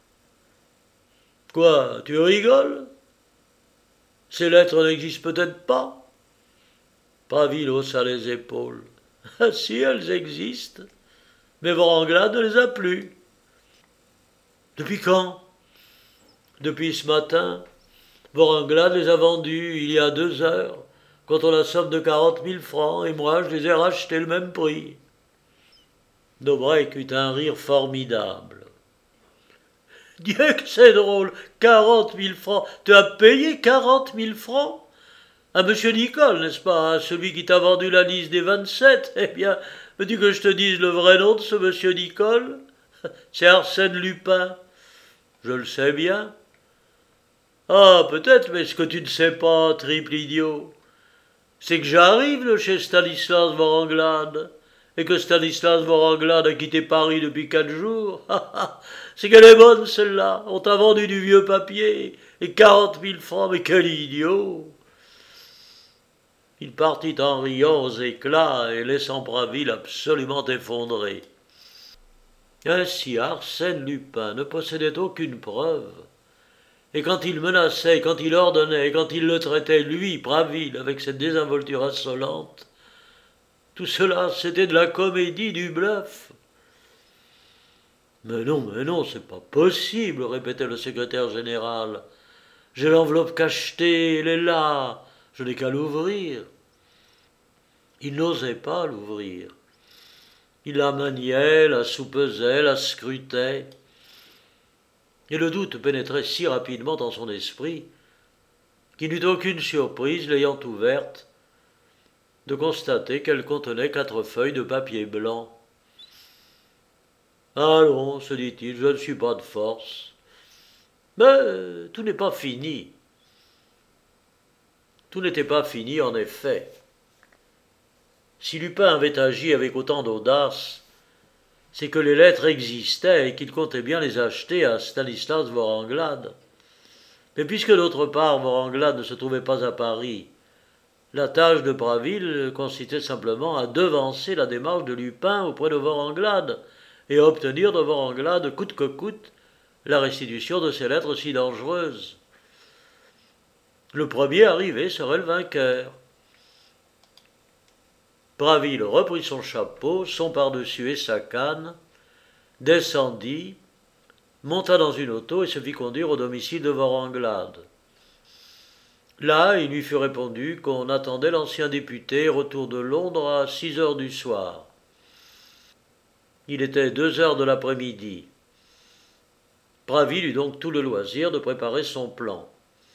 Quoi, tu rigoles ? Ces lettres n'existent peut-être pas ? Braville haussa les épaules. Ah si, elles existent, mais Voranglade ne les a plus. Depuis quand ? Depuis ce matin. Voranglade les a vendues il y a deux heures, contre la somme de quarante mille francs, et moi je les ai rachetés le même prix. D'Aubrec eut un rire formidable. Dieu que c'est drôle, quarante mille francs. Tu as payé quarante mille francs à monsieur Nicole, n'est-ce pas, à celui qui t'a vendu la liste des vingt-sept ? Eh bien, veux-tu que je te dise le vrai nom de ce monsieur Nicole ? C'est Arsène Lupin. Je le sais bien. Ah, peut-être, mais ce que tu ne sais pas, triple idiot, c'est que j'arrive de chez Stanislas Voranglade, et que Stanislas Voranglade a quitté Paris depuis quatre jours. C'est qu'elle est bonne, celle-là. On t'a vendu du vieux papier, et quarante mille francs, mais quel idiot ! Il partit en riant aux éclats et laissant Braville absolument effondré. Ainsi Arsène Lupin ne possédait aucune preuve, et quand il menaçait, quand il ordonnait, quand il le traitait, lui, Braville, avec cette désinvolture insolente, tout cela, c'était de la comédie, du bluff. « Mais non, mais non, c'est pas possible, » répétait le secrétaire général. « J'ai l'enveloppe cachetée, elle est là, je n'ai qu'à l'ouvrir. » Il n'osait pas l'ouvrir. Il la maniait, la soupesait, la scrutait. Et le doute pénétrait si rapidement dans son esprit qu'il n'eut aucune surprise, l'ayant ouverte, de constater qu'elle contenait quatre feuilles de papier blanc. « Allons, se dit-il, je ne suis pas de force. Mais tout n'est pas fini. » Tout n'était pas fini en effet. Si Lupin avait agi avec autant d'audace, c'est que les lettres existaient et qu'il comptait bien les acheter à Stanislas Voranglade. Mais puisque d'autre part Voranglade ne se trouvait pas à Paris, la tâche de Braville consistait simplement à devancer la démarche de Lupin auprès de Voranglade et à obtenir de Voranglade, coûte que coûte, la restitution de ces lettres si dangereuses. Le premier arrivé serait le vainqueur. Braville reprit son chapeau, son pardessus et sa canne, descendit, monta dans une auto et se fit conduire au domicile de Voranglade. Là, il lui fut répondu qu'on attendait l'ancien député, retour de Londres à six heures du soir. Il était deux heures de l'après-midi. Braville eut donc tout le loisir de préparer son plan.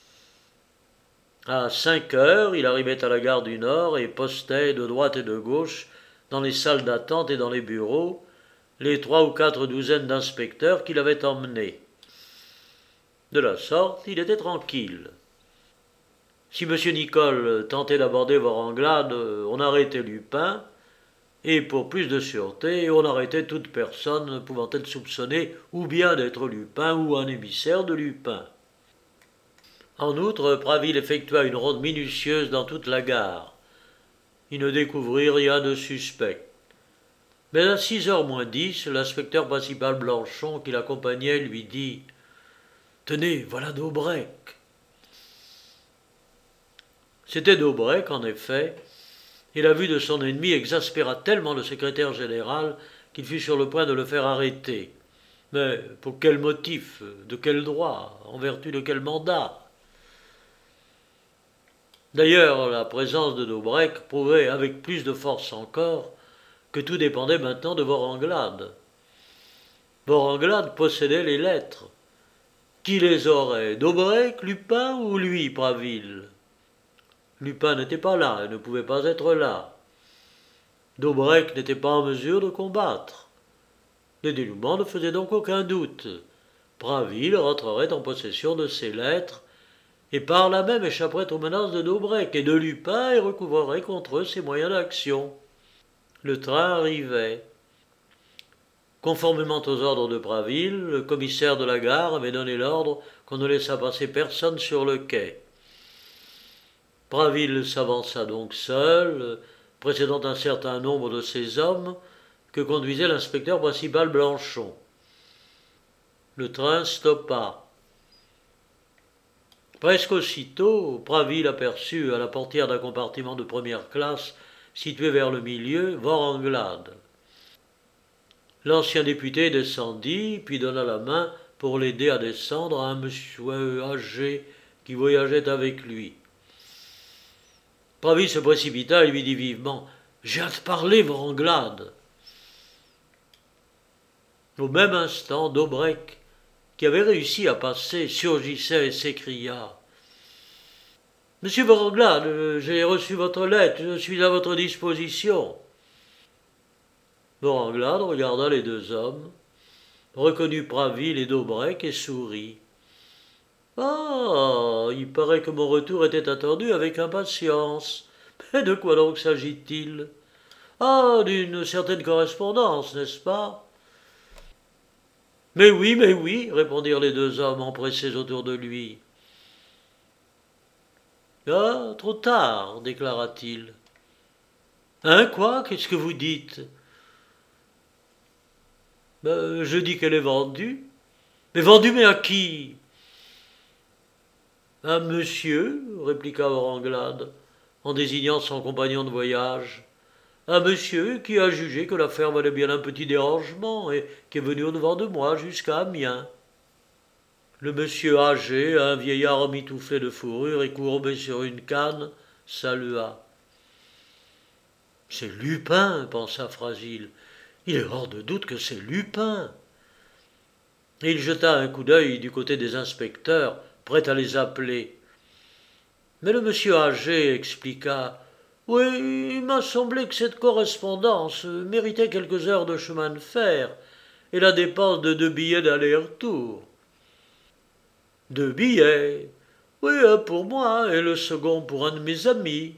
À cinq heures, il arrivait à la gare du Nord et postait de droite et de gauche, dans les salles d'attente et dans les bureaux, les trois ou quatre douzaines d'inspecteurs qu'il avait emmenés. De la sorte, il était tranquille. Si M. Nicole tentait d'aborder Voranglade, on arrêtait Lupin, et pour plus de sûreté, on arrêtait toute personne pouvant être soupçonnée ou bien d'être Lupin ou un émissaire de Lupin. En outre, Braville effectua une ronde minutieuse dans toute la gare. Il ne découvrit rien de suspect. Mais à six heures moins dix, l'inspecteur principal Blanchon, qui l'accompagnait, lui dit « Tenez, voilà Daubrec !» C'était Daubrec, en effet, et la vue de son ennemi exaspéra tellement le secrétaire général qu'il fut sur le point de le faire arrêter. Mais pour quel motif? De quel droit? En vertu de quel mandat? D'ailleurs, la présence de Daubrec prouvait avec plus de force encore que tout dépendait maintenant de Voranglade. Voranglade possédait les lettres. Qui les aurait? Daubrec, Lupin ou lui, Braville? Lupin n'était pas là et ne pouvait pas être là. Daubrec n'était pas en mesure de combattre. Le dénouement ne faisait donc aucun doute. Braville rentrerait en possession de ces lettres et par là même échapperait aux menaces de Daubrec et de Lupin et recouvrerait contre eux ses moyens d'action. Le train arrivait. Conformément aux ordres de Braville, le commissaire de la gare avait donné l'ordre qu'on ne laissât passer personne sur le quai. Braville s'avança donc seul, précédant un certain nombre de ces hommes que conduisait l'inspecteur principal Blanchon. Le train stoppa. Presque aussitôt, Braville aperçut à la portière d'un compartiment de première classe, situé vers le milieu, Voranglade. L'ancien député descendit, puis donna la main pour l'aider à descendre à un monsieur âgé qui voyageait avec lui. Braville se précipita et lui dit vivement « J'ai hâte de parler, Voranglade !» Au même instant, Daubrec, qui avait réussi à passer, surgissait et s'écria « Monsieur Voranglade, j'ai reçu votre lettre, je suis à votre disposition. » Voranglade regarda les deux hommes, reconnut Braville et Daubrec et sourit. « Ah, il paraît que mon retour était attendu avec impatience. Mais de quoi donc s'agit-il? Ah, d'une certaine correspondance, n'est-ce pas? » « Mais oui, mais oui, répondirent les deux hommes empressés autour de lui. « Ah, trop tard, déclara-t-il. « Hein, quoi? Qu'est-ce que vous dites? »« Ben, je dis qu'elle est vendue. »« Mais vendue, mais à qui? »« À monsieur, répliqua Voranglade, en désignant son compagnon de voyage. Un monsieur qui a jugé que l'affaire valait bien un petit dérangement et qui est venu au-devant de moi jusqu'à Amiens. » Le monsieur âgé, un vieillard mitouflé de fourrure et courbé sur une canne, salua. « C'est Lupin, pensa Frasile. Il est hors de doute que c'est Lupin. » Et il jeta un coup d'œil du côté des inspecteurs, prêt à les appeler. Mais le monsieur âgé expliqua. « Oui, il m'a semblé que cette correspondance méritait quelques heures de chemin de fer et la dépense de deux billets d'aller-retour. »« Deux billets? Oui, un pour moi, et le second pour un de mes amis.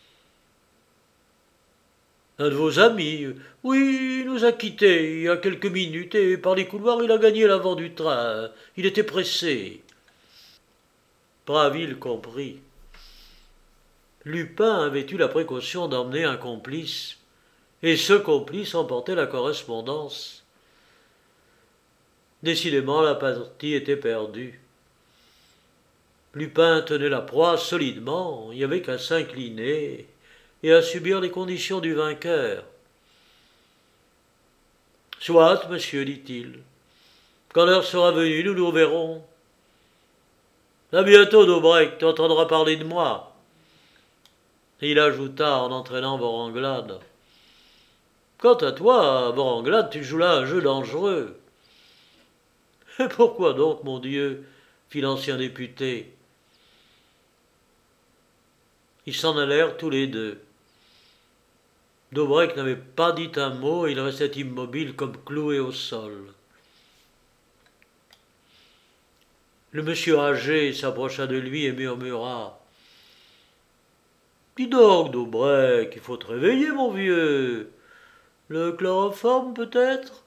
Un de vos amis. Oui, il nous a quittés il y a quelques minutes, et par les couloirs, il a gagné l'avant du train. Il était pressé. Braville comprit. Lupin avait eu la précaution d'emmener un complice, et ce complice emportait la correspondance. Décidément, la partie était perdue. Lupin tenait la proie solidement, il n'y avait qu'à s'incliner et à subir les conditions du vainqueur. Soit, monsieur, dit-il. Quand l'heure sera venue, nous nous verrons. À bientôt, Daubrec, tu entendras parler de moi. Et il ajouta en entraînant Voranglade. Quant à toi, Voranglade, tu joues là un jeu dangereux. Et pourquoi donc, mon Dieu, fit l'ancien député. Ils s'en allèrent tous les deux. Daubrec n'avait pas dit un mot et il restait immobile comme cloué au sol. Le monsieur âgé s'approcha de lui et murmura. Dis donc, Daubrec, il faut te réveiller, mon vieux. Le chloroforme, peut-être?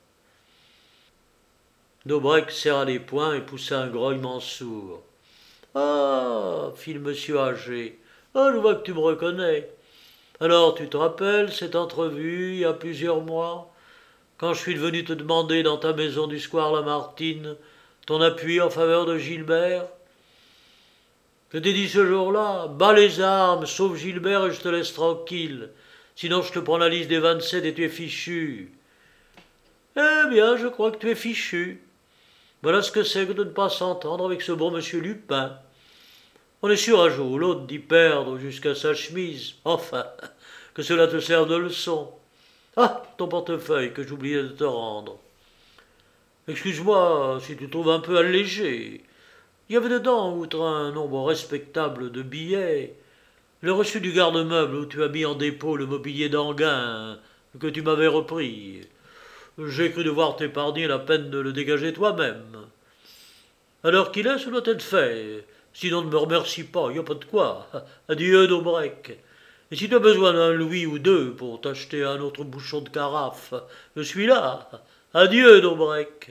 Daubrec serra les poings et poussa un grognement sourd. Ah, fit le monsieur âgé. Ah, je vois que tu me reconnais. Alors, tu te rappelles cette entrevue il y a plusieurs mois, quand je suis venu te demander dans ta maison du square Lamartine ton appui en faveur de Gilbert? Je t'ai dit ce jour-là, bats les armes, sauve Gilbert et je te laisse tranquille. Sinon je te prends la liste des vingt-sept et tu es fichu. Eh bien, je crois que tu es fichu. Voilà ce que c'est que de ne pas s'entendre avec ce bon monsieur Lupin. On est sûr un jour ou l'autre d'y perdre jusqu'à sa chemise. Enfin, que cela te serve de leçon. Ah, ton portefeuille que j'oubliais de te rendre. Excuse-moi si tu trouves un peu allégé. Il y avait dedans, outre un nombre respectable de billets, le reçu du garde-meuble où tu as mis en dépôt le mobilier d'Anguin que tu m'avais repris. J'ai cru devoir t'épargner la peine de le dégager toi-même. À l'heure qu'il est, ça doit être fait. Sinon, ne me remercie pas, il n'y a pas de quoi. Adieu, Daubrec. Et si tu as besoin d'un louis ou deux pour t'acheter un autre bouchon de carafe, je suis là. Adieu, Daubrec.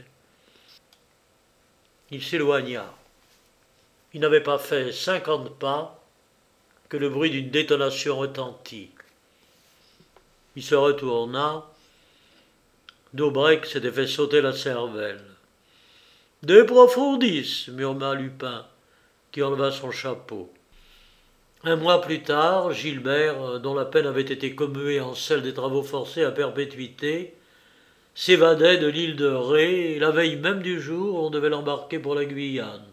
Il s'éloigna. Il n'avait pas fait cinquante pas que le bruit d'une détonation retentit. Il se retourna. Daubrec s'était fait sauter la cervelle. De profondis, murmura Lupin, qui enleva son chapeau. Un mois plus tard, Gilbert, dont la peine avait été commuée en celle des travaux forcés à perpétuité, s'évadait de l'île de Ré, la veille même du jour où on devait l'embarquer pour la Guyane.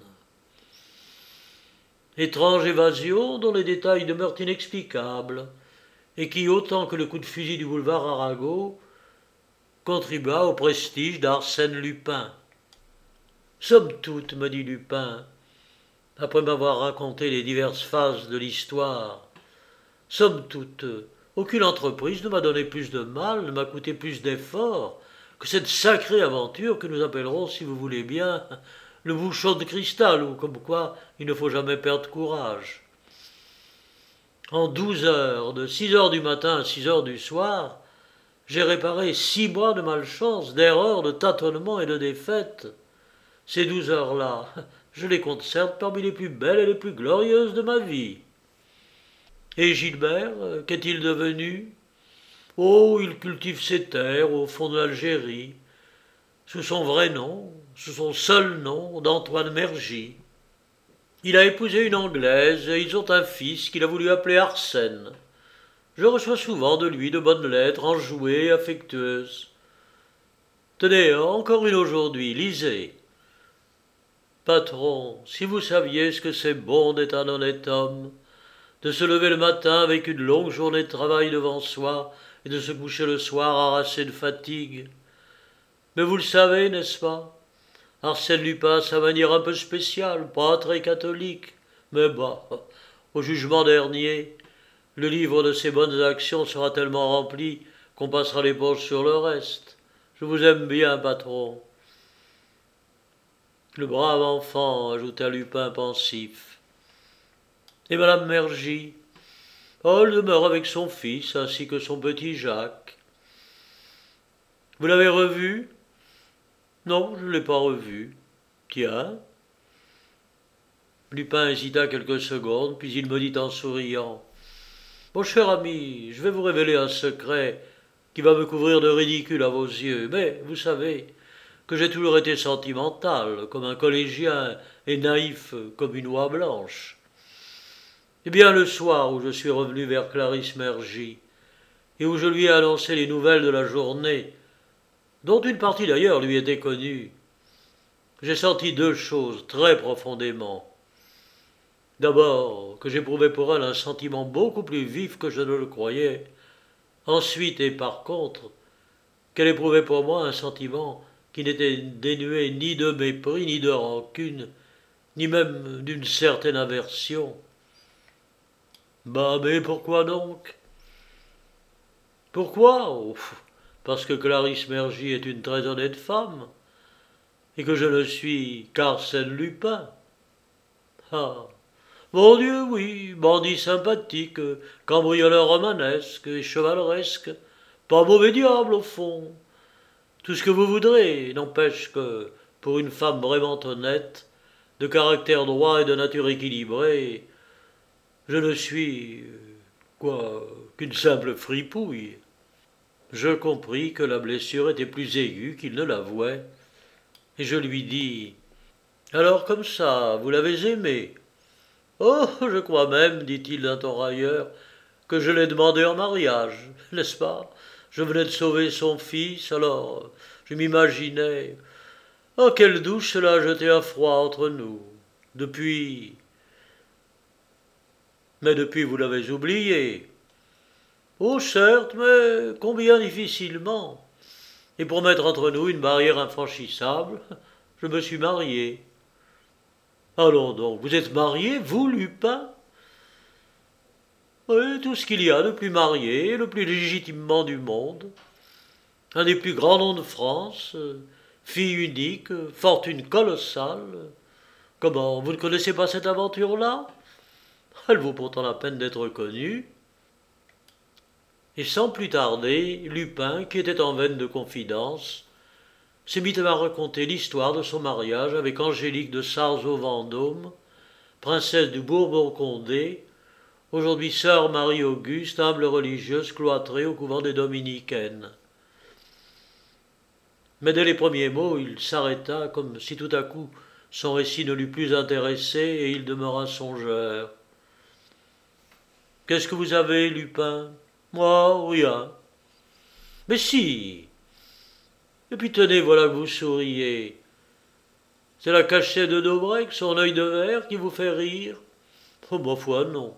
Étrange évasion dont les détails demeurent inexplicables, et qui, autant que le coup de fusil du boulevard Arago, contribua au prestige d'Arsène Lupin. Somme toute, me dit Lupin, après m'avoir raconté les diverses phases de l'histoire, somme toute, aucune entreprise ne m'a donné plus de mal, ne m'a coûté plus d'efforts que cette sacrée aventure que nous appellerons, si vous voulez bien, le bouchon de cristal, ou comme quoi il ne faut jamais perdre courage. En douze heures, de six heures du matin à six heures du soir, j'ai réparé six mois de malchance, d'erreurs, de tâtonnements et de défaites. Ces douze heures-là, je les compte certes parmi les plus belles et les plus glorieuses de ma vie. Et Gilbert, qu'est-il devenu? Oh, il cultive ses terres au fond de l'Algérie, sous son vrai nom, sous son seul nom, d'Antoine Mergy. Il a épousé une Anglaise et ils ont un fils qu'il a voulu appeler Arsène. Je reçois souvent de lui de bonnes lettres enjouées et affectueuses. Tenez, encore une aujourd'hui, lisez. Patron, si vous saviez ce que c'est bon d'être un honnête homme, de se lever le matin avec une longue journée de travail devant soi et de se coucher le soir harassé de fatigue. Mais vous le savez, n'est-ce pas? Arsène Lupin a sa manière un peu spéciale, pas très catholique, mais bah, au jugement dernier, le livre de ses bonnes actions sera tellement rempli qu'on passera l'éponge sur le reste. Je vous aime bien, patron. Le brave enfant, ajouta Lupin pensif. Et madame Mergy? Oh, elle demeure avec son fils ainsi que son petit Jacques. Vous l'avez revu? Non, je ne l'ai pas revu. Tiens. Lupin hésita quelques secondes, puis il me dit en souriant. Mon cher ami, je vais vous révéler un secret qui va me couvrir de ridicule à vos yeux, mais vous savez que j'ai toujours été sentimental, comme un collégien, et naïf comme une oie blanche. Eh bien, le soir où je suis revenu vers Clarisse Mergy, et où je lui ai annoncé les nouvelles de la journée, dont une partie d'ailleurs lui était connue, j'ai senti deux choses très profondément. D'abord, que j'éprouvais pour elle un sentiment beaucoup plus vif que je ne le croyais. Ensuite, et par contre, qu'elle éprouvait pour moi un sentiment qui n'était dénué ni de mépris, ni de rancune, ni même d'une certaine aversion. Bah, mais pourquoi donc? Pourquoi? Oh, parce que Clarisse Mergy est une très honnête femme, et que je ne suis qu'Arsène Lupin. Ah, mon Dieu, oui, bandit sympathique, cambrioleur romanesque et chevaleresque, pas mauvais diable au fond. Tout ce que vous voudrez, n'empêche que, pour une femme vraiment honnête, de caractère droit et de nature équilibrée, je ne suis, quoi, qu'une simple fripouille. Je compris que la blessure était plus aiguë qu'il ne l'avouait, et je lui dis « Alors comme ça, vous l'avez aimé ?»« Oh, je crois même, dit-il d'un ton railleur, que je l'ai demandé en mariage, n'est-ce pas? Je venais de sauver son fils, alors je m'imaginais. Oh, quelle douche cela a jeté un froid entre nous. Depuis... Mais depuis vous l'avez oublié. Oh, certes, mais combien difficilement. Et pour mettre entre nous une barrière infranchissable, je me suis marié. Allons donc, vous êtes marié, vous, Lupin? Oui, tout ce qu'il y a de plus marié, le plus légitimement du monde. Un des plus grands noms de France, fille unique, fortune colossale. Comment, vous ne connaissez pas cette aventure-là? Elle vaut pourtant la peine d'être connue. Et sans plus tarder, Lupin, qui était en veine de confidence, se mit à me raconter l'histoire de son mariage avec Angélique de Sarzeau-Vendôme, princesse du Bourbon-Condé, aujourd'hui sœur Marie-Auguste, humble religieuse cloîtrée au couvent des Dominicaines. Mais dès les premiers mots, il s'arrêta, comme si tout à coup son récit ne l'eût plus intéressé, et il demeura songeur. « Qu'est-ce que vous avez, Lupin ?»« Moi, rien. »« Mais si. Et puis tenez, voilà que vous souriez. C'est la cachette de Daubrec, son œil de verre, qui vous fait rire? Oh, ma foi, non.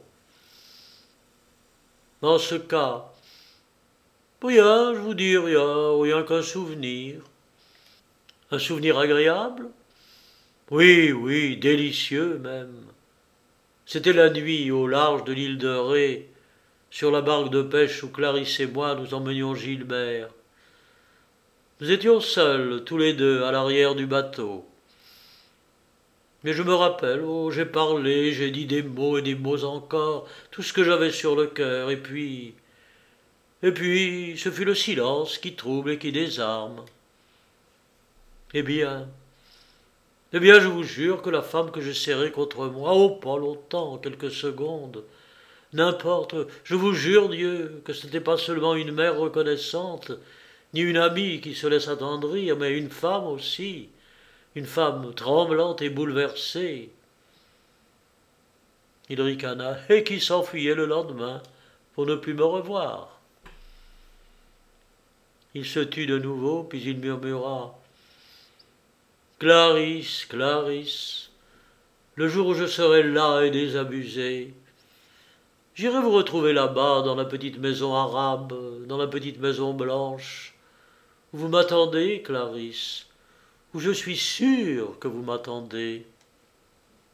Dans ce cas, rien, je vous dis rien, rien qu'un souvenir. Un souvenir agréable? Oui, oui, délicieux même. C'était la nuit au large de l'île de Ré, sur la barque de pêche où Clarisse et moi nous emmenions Gilbert. Nous étions seuls, tous les deux, à l'arrière du bateau. Mais je me rappelle, oh, j'ai parlé, j'ai dit des mots et des mots encore, tout ce que j'avais sur le cœur, et puis... Et puis, ce fut le silence qui trouble et qui désarme. Eh bien... Eh bien, je vous jure que la femme que j'ai serrée contre moi, oh, pas longtemps, quelques secondes, n'importe, je vous jure, Dieu, que ce n'était pas seulement une mère reconnaissante, ni une amie qui se laisse attendrir, mais une femme aussi, une femme tremblante et bouleversée. Il ricana, et qui s'enfuyait le lendemain pour ne plus me revoir. Il se tut de nouveau, puis il murmura « Clarisse, Clarisse, le jour où je serai là et désabusé, j'irai vous retrouver là-bas dans la petite maison arabe, dans la petite maison blanche, où vous m'attendez, Clarisse, où je suis sûr que vous m'attendez. »